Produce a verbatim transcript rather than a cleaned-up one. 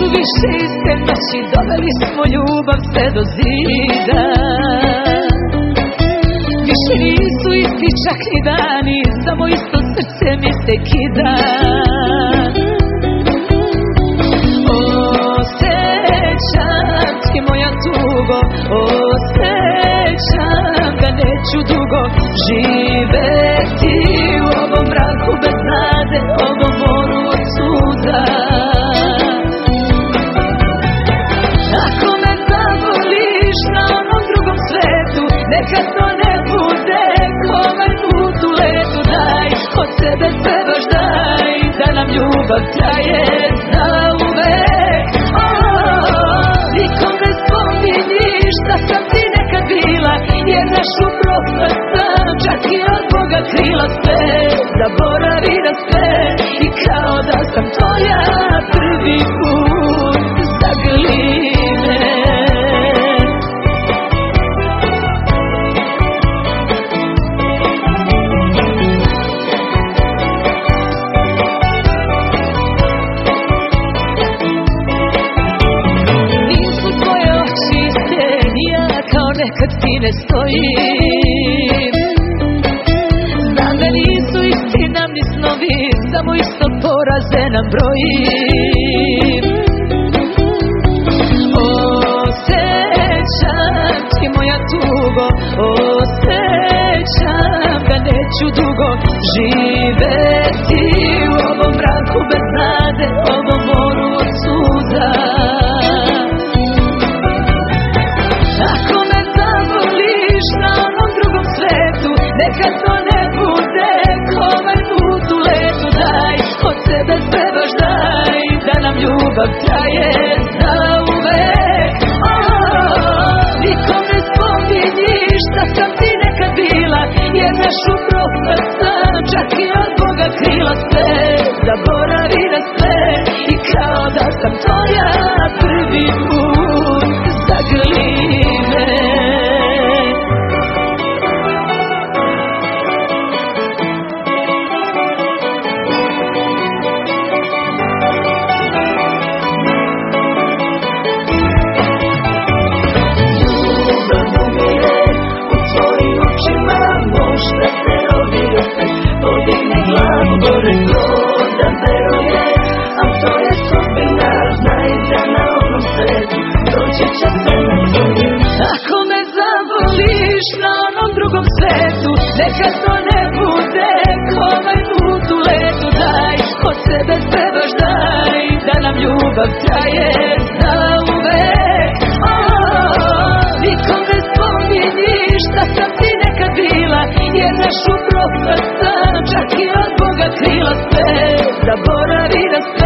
više iste noći doveli smo ljubav sve do zida. Više nisu isti čak ni dani, samo isto srce mi se kida. Osjećam ti moja tugo, osjećam da neću dugo živeti u ovom mraku bez nade, ovom moru od suza. Ako me zavoliš na onom drugom svetu, neka to ne bude kovaj put u letu. Daj od sebe sve baš daj, da nam ljubav traje zauvek. Nikom ne spominiš da sam ti nekad bila, jer našu propast sam čak i od Boga krila. Sve zaboravi na sve i kao da sam tvoja prvi put zagrli me. Nekad ti ne stojim, znam da nisu isti nam ni snovi, samo isto poraze nam brojim. Osjećam ti moja tugo, osjećam da neću dugo živeti u ovom mraku bez nade, ovom moru od suza. Neka to ne bude kovaj put u letu. Daj od sebe sve baš daj, da nam ljubav traje zauvek. Nikom ne spominiš da sam ti nekad bila, jer našu propast sam čak i od Boga krila. Sve zaboravi na sve i kao da sam tvoja prvi put zagrli me. Podigne glavu gore to da veruje, al to je sudbina, znaj da na onom svetu doći će sve na svoje. Ako me zavoliš na onom drugom svetu, neka to ne bude kovaj put u letu. Daj od sebe sve baš daj, da nam ljubav traje zauvek. Nikom ne spominiš da sam ti nekad bila, jer našu propast sam čak i od Boga krila. Sve zaboravi na sve